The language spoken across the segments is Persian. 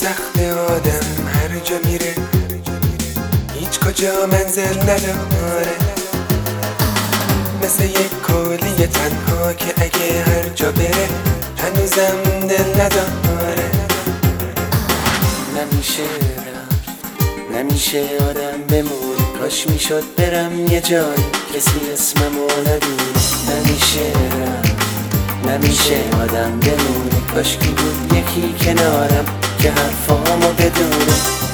سخت آدم هر جا میره هیچ کجا منزل نداره، مثل یک کولی تنها که اگه هر جا بره هنوزم دل نداره. نمیشه رفت، نمیشه آدم بمونه، کاش میشد برم یه جای کسی اسممو ندونه. نمیشه رفت، نمیشه آدم بمونه، کاش کی بود یکی کنارم که حرفامو بدونه.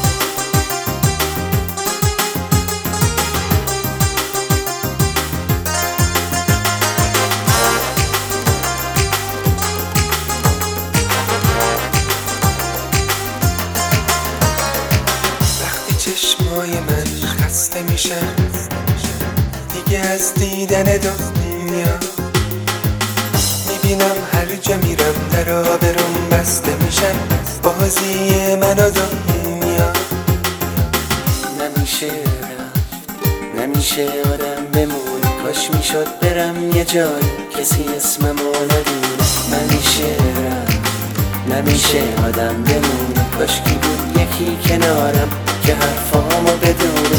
چشمای من خسته میشن دیگه از دیدن دنیا، میبینم هر جا میرم در آبروم بسته میشن بازی من و دنیا. نمیشه رفت، نمیشه آدم بمونه، کاش میشد برم یه جای کسی اسممو ندونه. نمیشه رفت، نمیشه آدم بمونه، کاش کی بود یکی کنارم که حرفامو بدونه.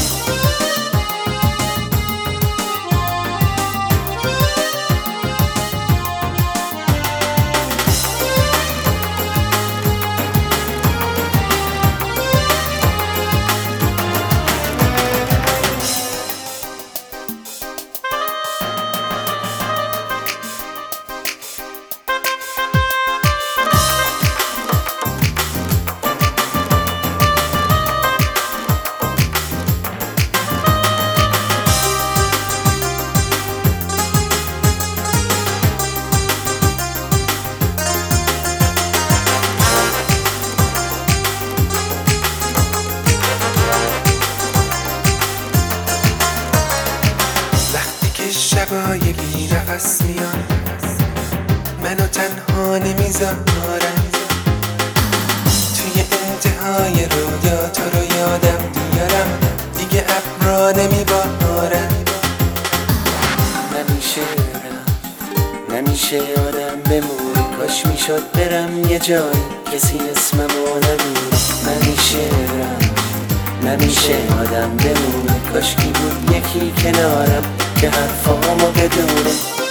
شبای بی نفس میان منو تنها نمیذارن، توی انتهای رویا تو رو یادم میارم دیگه ابرا نمیبارن. نمیشه رفت، نمیشه آدم بمونه، کاش میشد برم یه جای کسی اسممو ندونه. نمیشه رفت، نمیشه آدم بمونه، کاش کی بود یکی کنارم که حرفامو بدونه.